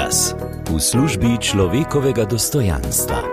Karitas v službi človekovega dostojanstva.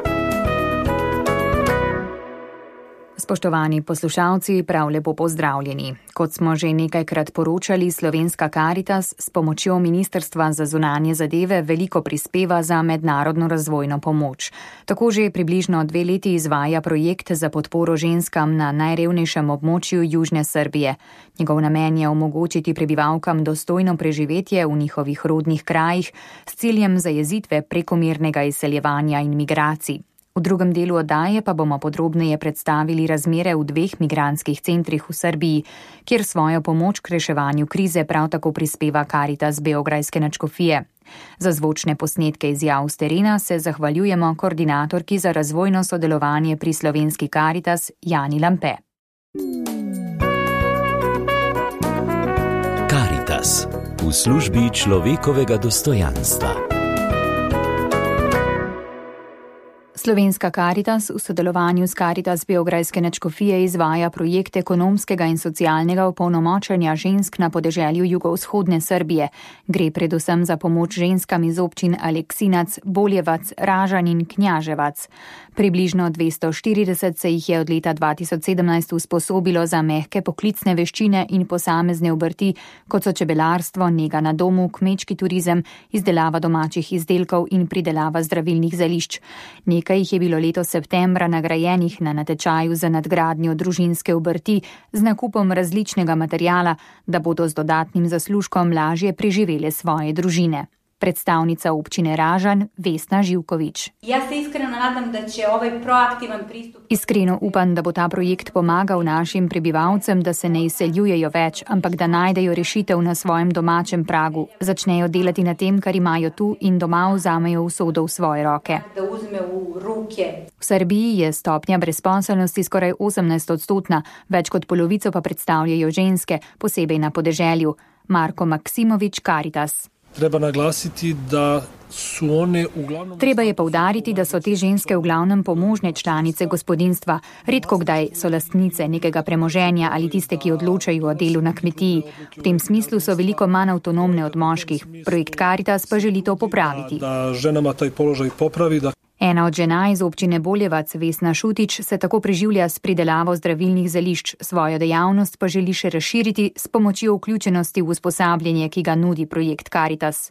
Spoštovani poslušalci, prav lepo pozdravljeni. Kot smo že nekajkrat poročali, Slovenska Karitas s pomočjo Ministrstva za zunanje zadeve veliko prispeva za mednarodno razvojno pomoč. Tako že približno 2 leti izvaja projekt za podporo ženskam na najrevnejšem območju južne Srbije. Njegov namen je omogočiti prebivalkam dostojno preživetje v njihovih rodnih krajih s ciljem zajezitve prekomernega izseljevanja in migracij. V drugem delu oddaje pa bomo podrobneje predstavili razmere v 2 migrantskih centrih v Srbiji, kjer svojo pomoč k reševanju krize prav tako prispeva Karitas Beograjske nadškofije. Za zvočne posnetke izjav s terena se zahvaljujemo koordinatorki za razvojno sodelovanje pri Slovenski Karitas Jani Lampe. Karitas v službi človekovega dostojanstva. Slovenska Karitas v sodelovanju s Karitas Beograjske nadškofije izvaja projekt ekonomskega in socialnega opolnomočenja žensk na podeželju jugovzhodne Srbije. Gre predvsem za pomoč ženskam iz občin Aleksinac, Boljevac, Ražan in Knjaževac. Približno 240 se jih je od leta 2017 usposobilo za mehke poklicne veščine in posamezne obrti, kot so čebelarstvo, nega na domu, kmečki turizem, izdelava domačih izdelkov in pridelava zdravilnih zelišč. Nekaj jih je bilo letos septembra nagrajenih na natečaju za nadgradnjo družinske obrti z nakupom različnega materiala, da bodo z dodatnim zaslužkom lažje preživele svoje družine. Predstavnica občine Ražan Vesna Živković. Jaz se iskreno nadam, da će ovaj proaktivan pristup... Iskreno upam, da bo ta projekt pomagal našim prebivalcem, da se ne izseljujejo več, ampak da najdejo rešitev na svojem domačem pragu, začnejo delati na tem, kar imajo tu in doma vzamejo usodo v svoje roke. Da uzme v ruke. V Srbiji je stopnja brezposelnosti skoraj 18%, več kot polovico pa predstavljajo ženske, posebej na podeželju. Marko Maksimović, Karitas. Treba naglasiti, da su one uglavnom... Treba je poudariti, da so te ženske v glavnem pomožne članice gospodinjstva. Redko kdaj so lastnice nekega premoženja ali tiste, ki odločajo o delu na kmetiji. V tem smislu so veliko manj avtonomne od moških. Projekt Karitas pa želi to popraviti. Da ženama taj položaj popravi, da... Ena od žena iz občine Boljevac, Vesna Šutić, se tako preživlja s pridelavo zdravilnih zelišč, svojo dejavnost pa želi še razširiti s pomočjo vključenosti v usposabljanje, ki ga nudi projekt Karitas.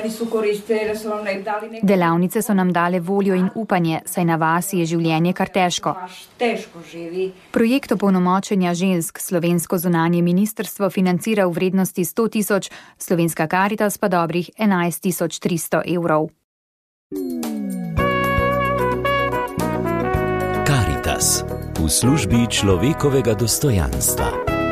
Delavnice so nam dale voljo in upanje, saj na vasi je življenje kar težko. Projekt opolnomočenja žensk Slovensko zunanje ministrstvo financira v vrednosti 100 000, Slovenska Karitas pa dobrih 11 300 evrov. Karitas v službi človekovega dostojanstva.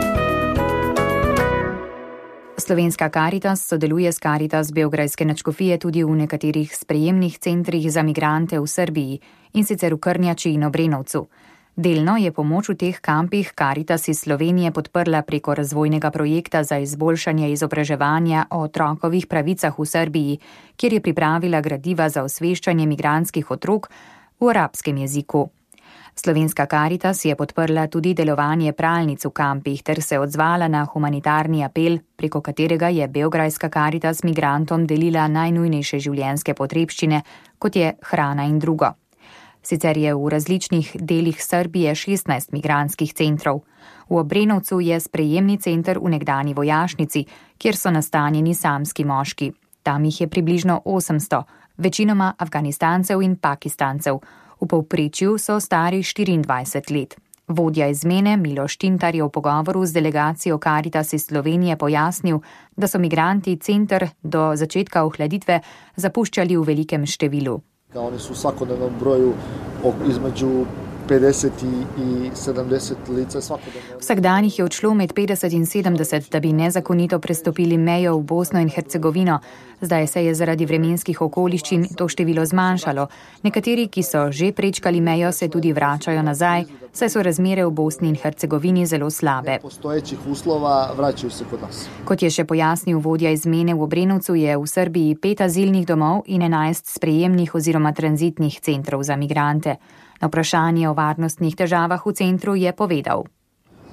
Slovenska Karitas sodeluje s Karitas Beograjske nadškofije tudi v nekaterih sprejemnih centrih za migrante v Srbiji, in sicer v Krnjači in Obrenovcu. Delno je pomoč v teh kampih Karitas iz Slovenije podprla preko razvojnega projekta za izboljšanje izobraževanja o otrokovih pravicah v Srbiji, kjer je pripravila gradiva za osveščanje migrantskih otrok v arabskem jeziku. Slovenska Karitas je podprla tudi delovanje pralnic v kampih ter se odzvala na humanitarni apel, preko katerega je Beograjska Karitas migrantom delila najnujnejše življenjske potrebščine, kot je hrana in drugo. Sicer je v različnih delih Srbije 16 migrantskih centrov. V Obrenovcu je sprejemni center v nekdani vojašnici, kjer so nastanjeni samski moški. Tam jih je približno 800, večinoma Afganistancev in Pakistancev. V povprečju so stari 24 let. Vodja izmene Miloš Tintar je v pogovoru z delegacijo Karitas iz Slovenije pojasnil, da so migranti center do začetka ohladitve zapuščali v velikem številu. Oni su u svakodnevnom broju između 50 i 70 lica svakodnevno. Vsak dan jih je odšlo med 50 in 70, da bi nezakonito prestopili mejo v Bosno in Hercegovino. Zdaj se je zaradi vremenskih okoliščin to število zmanjšalo. Nekateri, ki so že prečkali mejo, se tudi vračajo nazaj, saj so razmere v Bosni in Hercegovini zelo slabe. Postoječih uslova vračajo se kod nas. Kot je še pojasnil vodja izmene v Obrenovcu, je v Srbiji 5 azilnih domov in 11 sprejemnih oziroma tranzitnih centrov za migrante. Na vprašanje o varnostnih težavah v centru je povedal.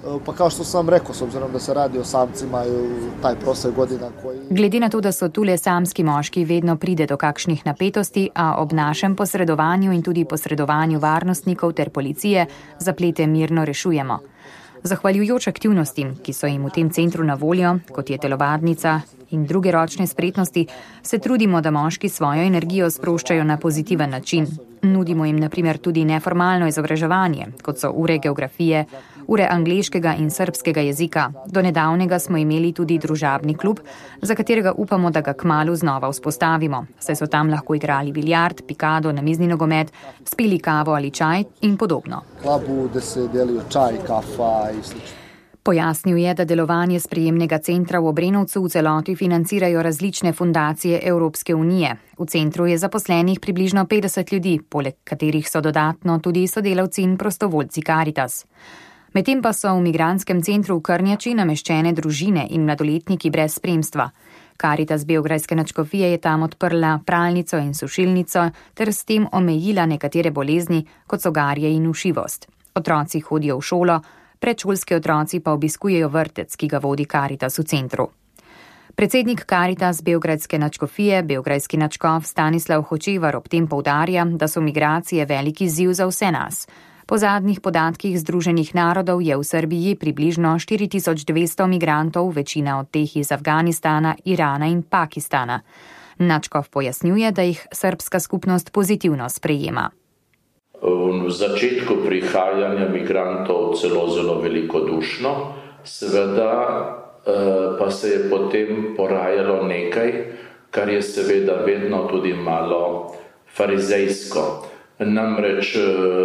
Pa kao što sam rekao, s obzirom da se radi o samcima i taj prosek godina koji... Glede na to, da so tule samski moški, vedno pride do kakšnih napetosti, a ob našem posredovanju in tudi posredovanju varnostnikov ter policije zaplete mirno rešujemo. Zahvaljujoč aktivnostim, ki so jim v tem centru na voljo, kot je telovadnica in druge ročne spretnosti, se trudimo, da moški svojo energijo sproščajo na pozitiven način. Nudimo jim na primer tudi neformalno izobraževanje, kot so ure geografije, ure angleškega in srbskega jezika. Do nedavnega smo imeli tudi družabni klub, za katerega upamo, da ga kmalu znova vzpostavimo, saj so tam lahko igrali biljard, pikado, namizni nogomet, spili kavo ali čaj in podobno. Klubu, da se delijo čaj, kafa in slično. Pojasnil je, da delovanje sprejemnega centra v Obrenovcu v celoti financirajo različne fundacije Evropske unije. V centru je zaposlenih približno 50 ljudi, poleg katerih so dodatno tudi sodelavci in prostovoljci Karitas. Medtem pa so v migrantskem centru v Krnjači nameščene družine in mladoletniki brez spremstva. Karitas Beograjske nadškofije je tam odprla pralnico in sušilnico ter s tem omejila nekatere bolezni, kot so garje in ušivost. Otroci hodijo v šolo, predšolski otroci pa obiskujejo vrtec, ki ga vodi Karitas v centru. Predsednik Karitas Beograjske nadškofije, beograjski nadškof Stanislav Hočevar ob tem poudarja, da so migracije velik izziv za vse nas. Po zadnjih podatkih Združenih narodov je v Srbiji približno 4200 migrantov, večina od teh iz Afganistana, Irana in Pakistana. Nadškof pojasnjuje, da jih srbska skupnost pozitivno sprejema. V začetku prihajanja migrantov zelo velikodušno, seveda pa se je potem porajalo nekaj, kar je seveda vedno tudi malo farizejsko. Namreč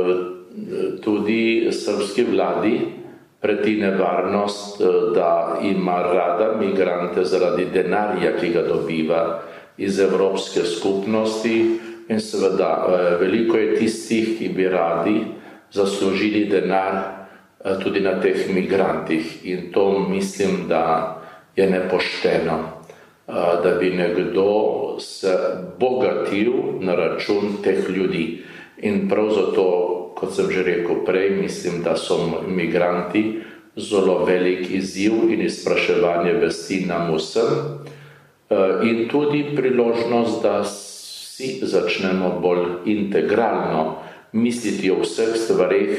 tudi srbski vladi preti nevarnost, da ima rada migrante zaradi denarja, ki ga dobiva iz Evropske skupnosti. In seveda veliko je tistih, ki bi radi zaslužili denar tudi na teh migrantih. In to mislim, da je nepošteno, da bi nekdo se bogatil na račun teh ljudi. In prav zato, kot sem že rekel prej, mislim, da so migranti zelo velik izziv in izpraševanje vesti nam vsem. In tudi priložnost, da vsi začnemo bolj integralno misliti o vseh stvareh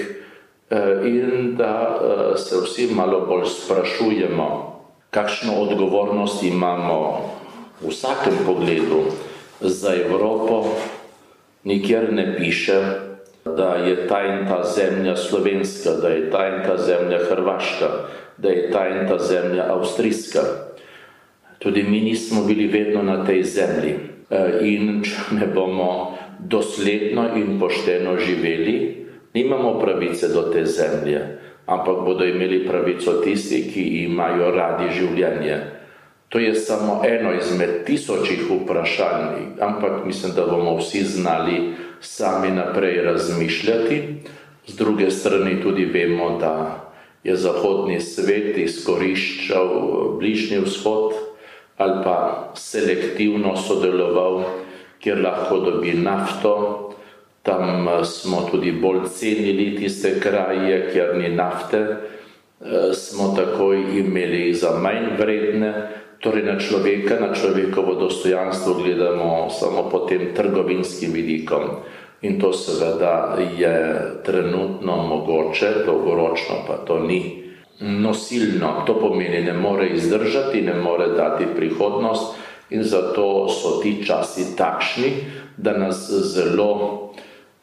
in da se vsi malo bolj sprašujemo, kakšno odgovornost imamo v vsakem pogledu za Evropo. Nikjer ne piše, da je ta in ta zemlja slovenska, da je ta in ta zemlja hrvaška, da je ta in ta zemlja avstrijska. Tudi mi nismo bili vedno na tej zemlji. In če ne bomo dosledno in pošteno živeli, nimamo pravice do te zemlje, ampak bodo imeli pravico tisti, ki imajo radi življenje. To je samo eno izmed tisočih vprašanj, ampak mislim, da bomo vsi znali sami naprej razmišljati. Z druge strani tudi vemo, da je zahodni svet izkoriščal Bližnji vzhod ali pa selektivno sodeloval, kjer lahko dobi nafto. Tam smo tudi bolj cenili tiste kraje, kjer ni nafte, smo takoj imeli za manj vredne. Torej na človeka, na človekovo dostojanstvo gledamo samo po tem trgovinskim vidikom. In to seveda je trenutno mogoče, dolgoročno pa to ni nosilno. To pomeni, ne more izdržati, ne more dati prihodnost in zato so ti časi takšni, da nas zelo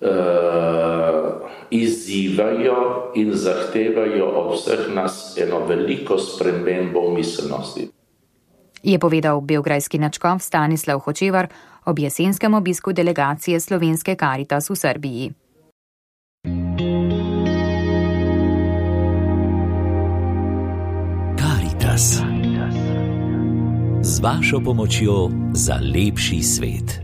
izzivajo in zahtevajo od vseh nas eno veliko spremembo v miselnosti. Je povedal beograjski nadškof Stanislav Hočevar ob jesenskem obisku delegacije slovenske Karitas v Srbiji. Karitas. Z vašo pomočjo za lepši svet.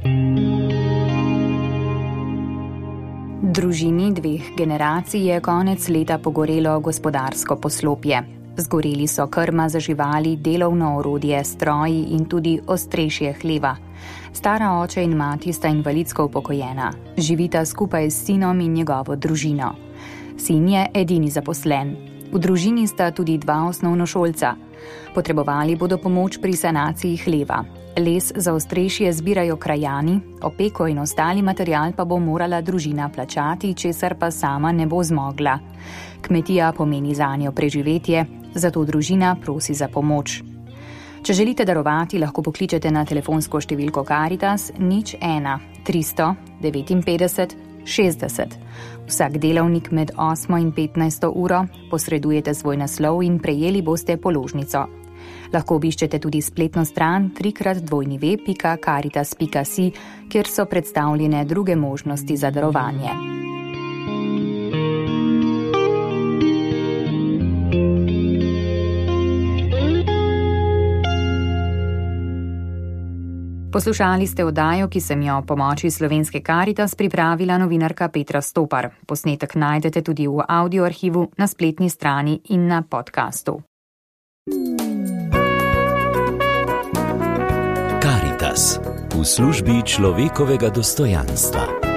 Družini dveh generacij je konec leta pogorelo gospodarsko poslopje. Zgoreli so krma za živali, delovno orodje, stroji in tudi ostrešje hleva. Stara oče in mati sta invalidsko upokojena. Živita skupaj s sinom in njegovo družino. Sin je edini zaposlen. V družini sta tudi 2 osnovnošolca. Potrebovali bodo pomoč pri sanaciji hleva. Les za ostrešje zbirajo krajani, opeko in ostali material pa bo morala družina plačati, česar pa sama ne bo zmogla. Kmetija pomeni zanjo preživetje, zato družina prosi za pomoč. Če želite darovati, lahko pokličete na telefonsko številko Karitas 01 359 60. Vsak delavnik med 8 in 15 uro posredujete svoj naslov in prejeli boste položnico. Lahko obiščete tudi spletno stran www.caritas.si, kjer so predstavljene druge možnosti za darovanje. Poslušali ste oddajo, ki sem jo pomoči Slovenske Karitas pripravila novinarka Petra Stopar. Posnetek najdete tudi v audioarhivu, na spletni strani in na podkastu. Karitas v službi človekovega dostojanstva.